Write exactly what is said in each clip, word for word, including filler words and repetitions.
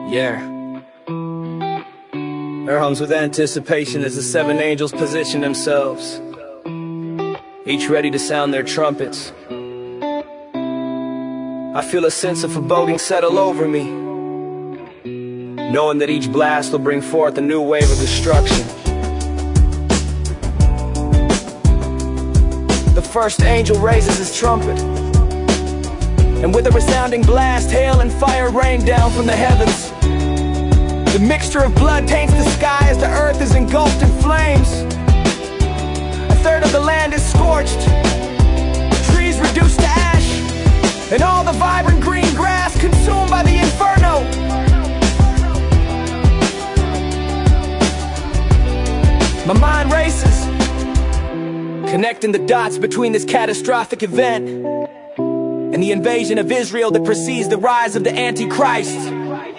Yeah. Air hums with anticipation as the seven angels position themselves, each ready to sound their trumpets. I feel a sense of foreboding settle over me, knowing that each blast will bring forth a new wave of destruction. The first angel raises his trumpet, and with a resounding blast, hail and fire rain down from the heavens. The mixture of blood taints the sky as the earth is engulfed in flames. A third of the land is scorched, trees reduced to ash, and all the vibrant green grass consumed by the inferno. My mind races, connecting the dots between this catastrophic event and the invasion of Israel that precedes the rise of the Antichrist.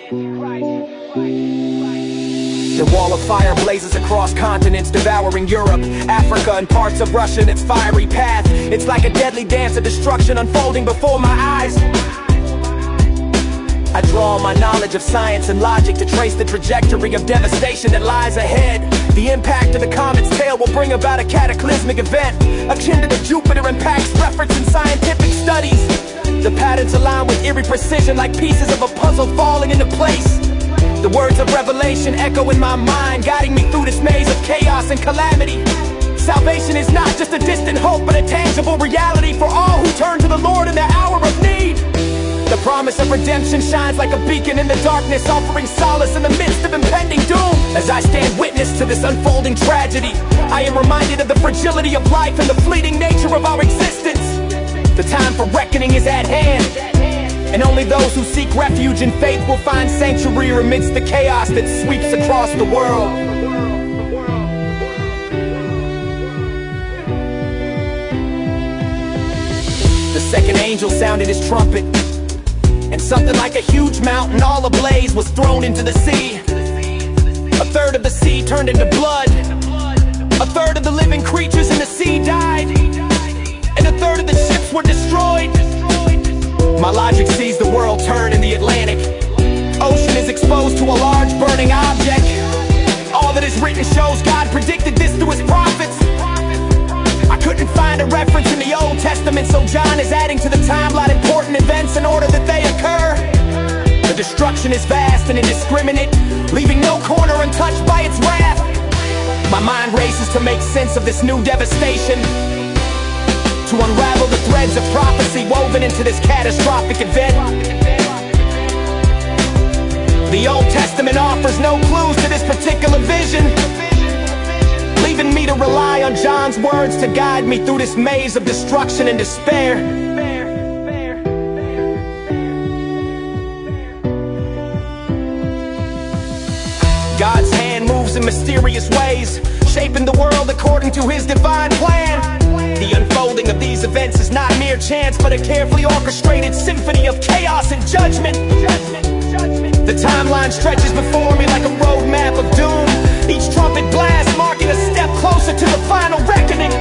The wall of fire blazes across continents, devouring Europe, Africa, and parts of Russia in its fiery path. It's like a deadly dance of destruction unfolding before my eyes. I draw on my knowledge of science and logic to trace the trajectory of devastation that lies ahead. The impact of the comet's tail will bring about a cataclysmic event, akin to the Jupiter impacts referenced in scientific studies. The patterns align with eerie precision, like pieces of a puzzle falling into place. The words of revelation echo in my mind, guiding me through this maze of chaos and calamity. Salvation is not just a distant hope, but a tangible reality for all who turn to the Lord in their hour of need. The promise of redemption shines like a beacon in the darkness, offering solace in the midst of impending doom. As I stand witness to this unfolding tragedy, I am reminded of the fragility of life and the fleeting nature of our existence. The time for reckoning is at hand, and only those who seek refuge in faith will find sanctuary amidst the chaos that sweeps across the world. The second angel sounded his trumpet, and something like a huge mountain all ablaze was thrown into the sea. A third of the sea turned into blood, a third of the living creatures in the sea died, and a third of the ships were destroyed. My logic sees the world turn in the Atlantic. Ocean is exposed to a large burning object. All that is written shows God predicted this through his prophets. I couldn't find a reference in the Old Testament, so John is adding to the timeline important events in order that they occur. The destruction is vast and indiscriminate, leaving no corner untouched by its wrath. My mind races to make sense of this new devastation, to unravel the threads of prophecy woven into this catastrophic event. The Old Testament offers no clues to this particular vision, leaving me to rely on John's words to guide me through this maze of destruction and despair. God's hand moves in mysterious ways, shaping the world according to his divine plan. The unfolding of these events is not mere chance, but a carefully orchestrated symphony of chaos and judgment. The timeline stretches before me like a roadmap of doom, each trumpet blast marking a step closer to the final reckoning.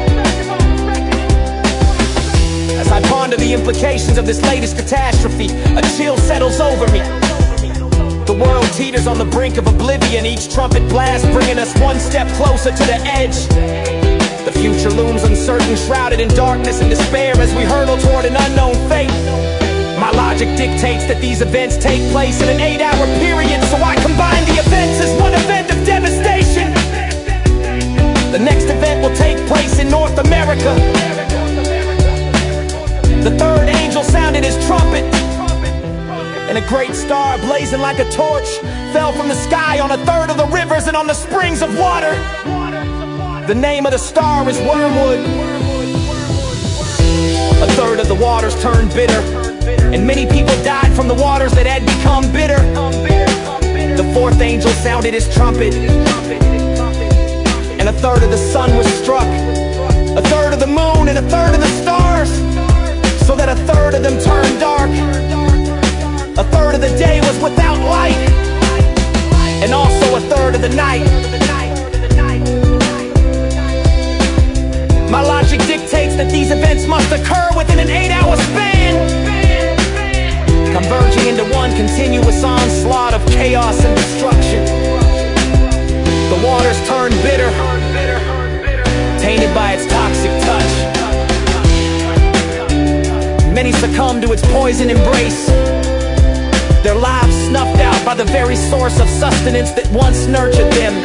As I ponder the implications of this latest catastrophe, a chill settles over me. The world teeters on the brink of oblivion, each trumpet blast bringing us one step closer to the edge. The future looms uncertain, shrouded in darkness and despair as we hurtle toward an unknown fate. My logic dictates that these events take place in an eight-hour period, so I combine the events as one event of devastation. The next event will take place in North America. The third angel sounded his trumpet, and a great star blazing like a torch fell from the sky on a third of the rivers and on the springs of water. The name of the star is Wormwood. A third of the waters turned bitter, and many people died from the waters that had become bitter. The fourth angel sounded his trumpet, and a third of the sun was struck, a third of the moon and a third of the stars, so that a third of them turned dark. A third of the day was without light, and also a third of the night. My logic dictates that these events must occur within an eight-hour span, converging into one continuous onslaught of chaos many succumb to its poison embrace. Their lives snuffed out by the very source of sustenance that once nurtured them.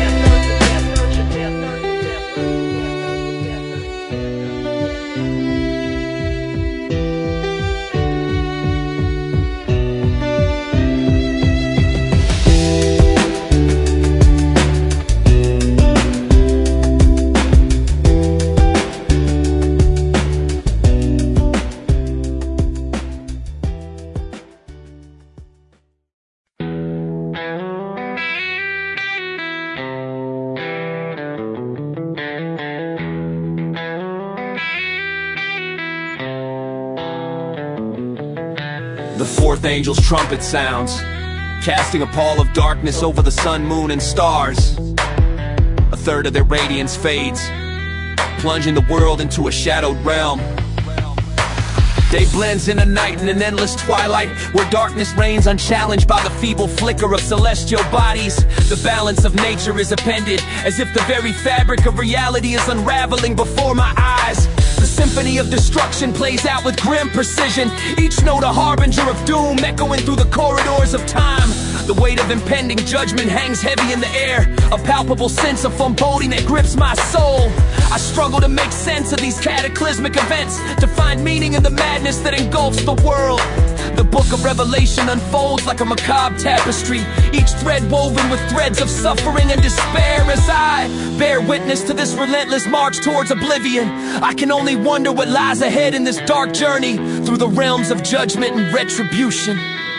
The fourth angel's trumpet sounds, casting a pall of darkness over the sun, moon, and stars. A third of their radiance fades, plunging the world into a shadowed realm. Day blends in a night in an endless twilight, where darkness reigns unchallenged by the feeble flicker of celestial bodies. The balance of nature is appended, as if the very fabric of reality is unraveling before my eyes. The symphony of destruction plays out with grim precision, each note a harbinger of doom echoing through the corridors of time. The weight of impending judgment hangs heavy in the air, a palpable sense of foreboding that grips my soul. I struggle to make sense of these cataclysmic events, to find meaning in the madness that engulfs the world. The book of Revelation unfolds like a macabre tapestry, each thread woven with threads of suffering and despair. As I bear witness to this relentless march towards oblivion, I can only wonder what lies ahead in this dark journey through the realms of judgment and retribution.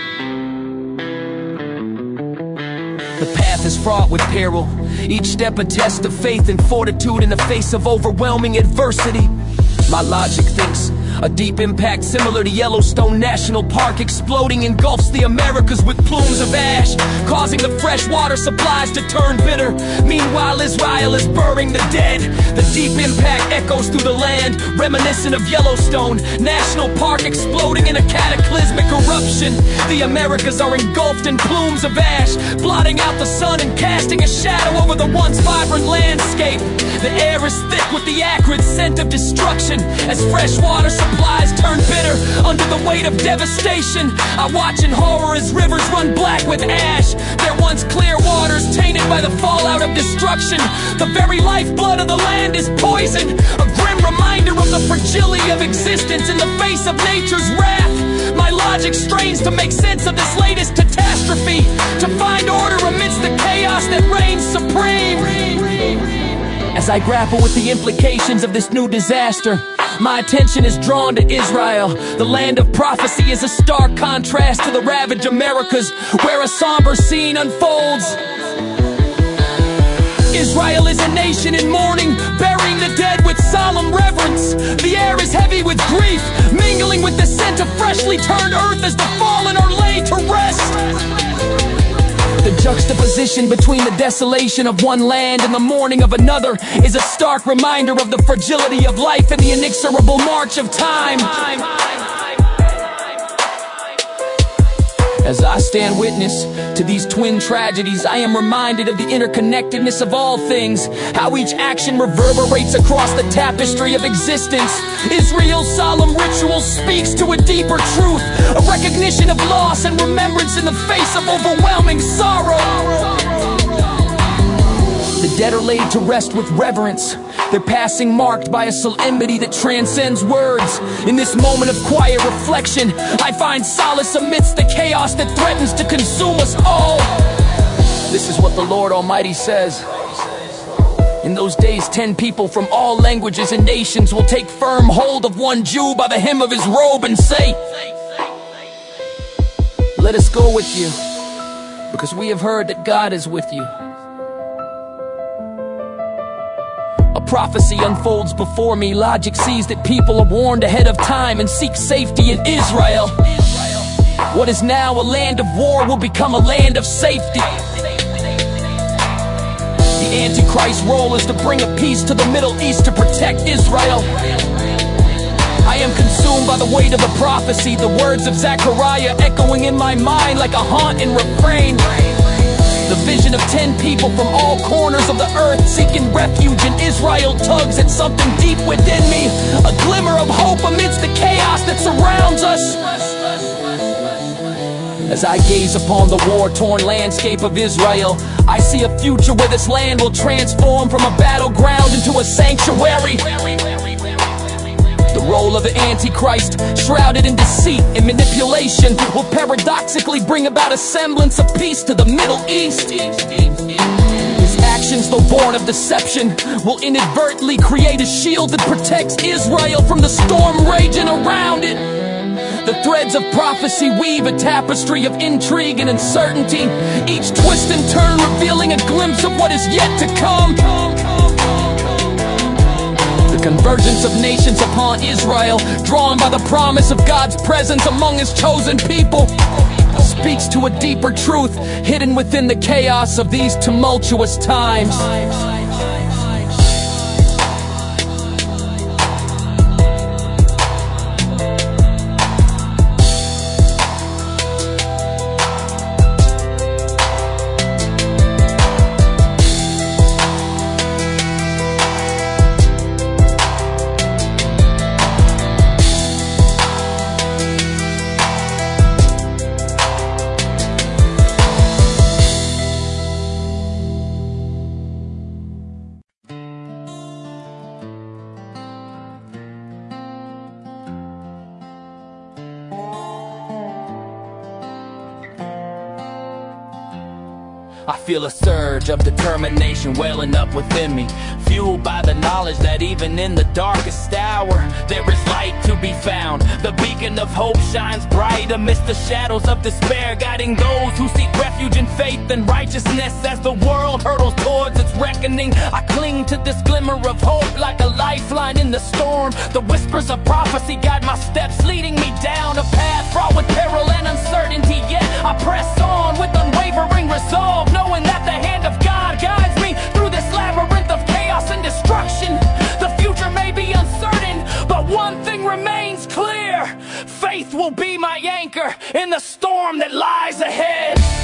The path is fraught with peril, each step a test of faith and fortitude in the face of overwhelming adversity. My logic thinks a deep impact similar to Yellowstone National Park exploding engulfs the Americas with plumes of ash, causing the fresh water supplies to turn bitter. Meanwhile, Israel is burying the dead. The deep impact echoes through the land, reminiscent of Yellowstone National Park exploding in a cataclysmic eruption. The Americas are engulfed in plumes of ash, blotting out the sun and casting a shadow over the once vibrant landscape. The air is thick with the acrid scent of destruction, as fresh water supplies turn bitter under the weight of devastation. I watch in horror as rivers run black with ash, their once clear waters tainted by the fallout of destruction. The very lifeblood of the land is poison, a grim reminder of the fragility of existence in the face of nature's wrath. My logic strains to make sense of this latest catastrophe, to find order amidst the chaos that reigns supreme. As I grapple with the implications of this new disaster, my attention is drawn to Israel. The land of prophecy is a stark contrast to the ravaged Americas, where a somber scene unfolds. Israel is a nation in mourning, burying the dead with solemn reverence. The air is heavy with grief, mingling with the scent of freshly turned earth as the fallen are laid to rest. The juxtaposition between the desolation of one land and the mourning of another is a stark reminder of the fragility of life and the inexorable march of time. As I stand witness to these twin tragedies, I am reminded of the interconnectedness of all things, how each action reverberates across the tapestry of existence. Israel's solemn ritual speaks to a deeper truth, a recognition of loss and remembrance in the face of overwhelming sorrow. The dead are laid to rest with reverence, their passing marked by a solemnity that transcends words. In this moment of quiet reflection, I find solace amidst the chaos that threatens to consume us all. This is what the Lord Almighty says. In those days, ten people from all languages and nations will take firm hold of one Jew by the hem of his robe and say, "Let us go with you, because we have heard that God is with you." A prophecy unfolds before me. Logic sees that people are warned ahead of time and seek safety in Israel. What is now a land of war will become a land of safety. The Antichrist's role is to bring a peace to the Middle East to protect Israel. I am consumed by the weight of the prophecy, the words of Zechariah echoing in my mind like a haunting refrain. The vision of ten people from all corners of the earth seeking refuge in Israel tugs at something deep within me. A glimmer of hope amidst the chaos that surrounds us. As I gaze upon the war-torn landscape of Israel, I see a future where this land will transform from a battleground into a sanctuary. The role of the Antichrist, shrouded in deceit and manipulation, will paradoxically bring about a semblance of peace to the Middle East. His actions, though born of deception, will inadvertently create a shield that protects Israel from the storm raging around it. The threads of prophecy weave a tapestry of intrigue and uncertainty, each twist and turn revealing a glimpse of what is yet to come. The convergence of nations upon Israel, drawn by the promise of God's presence among His chosen people, speaks to a deeper truth hidden within the chaos of these tumultuous times. I feel a surge of determination welling up within me, fueled by the knowledge that even in the darkest hour, there is light to be found. The beacon of hope shines bright amidst the shadows of despair, guiding those who seek refuge in faith and righteousness. As the world hurtles towards its reckoning, I cling to this glimmer of hope like a lifeline in the storm. The whispers of prophecy guide my steps, leading me down a path fraught with peril and uncertainty. Yet I press on with unwavering resolve, knowing that the hand of God guides me through this labyrinth of chaos and destruction. The future may be uncertain, but one thing remains clear: faith will be my anchor in the storm that lies ahead.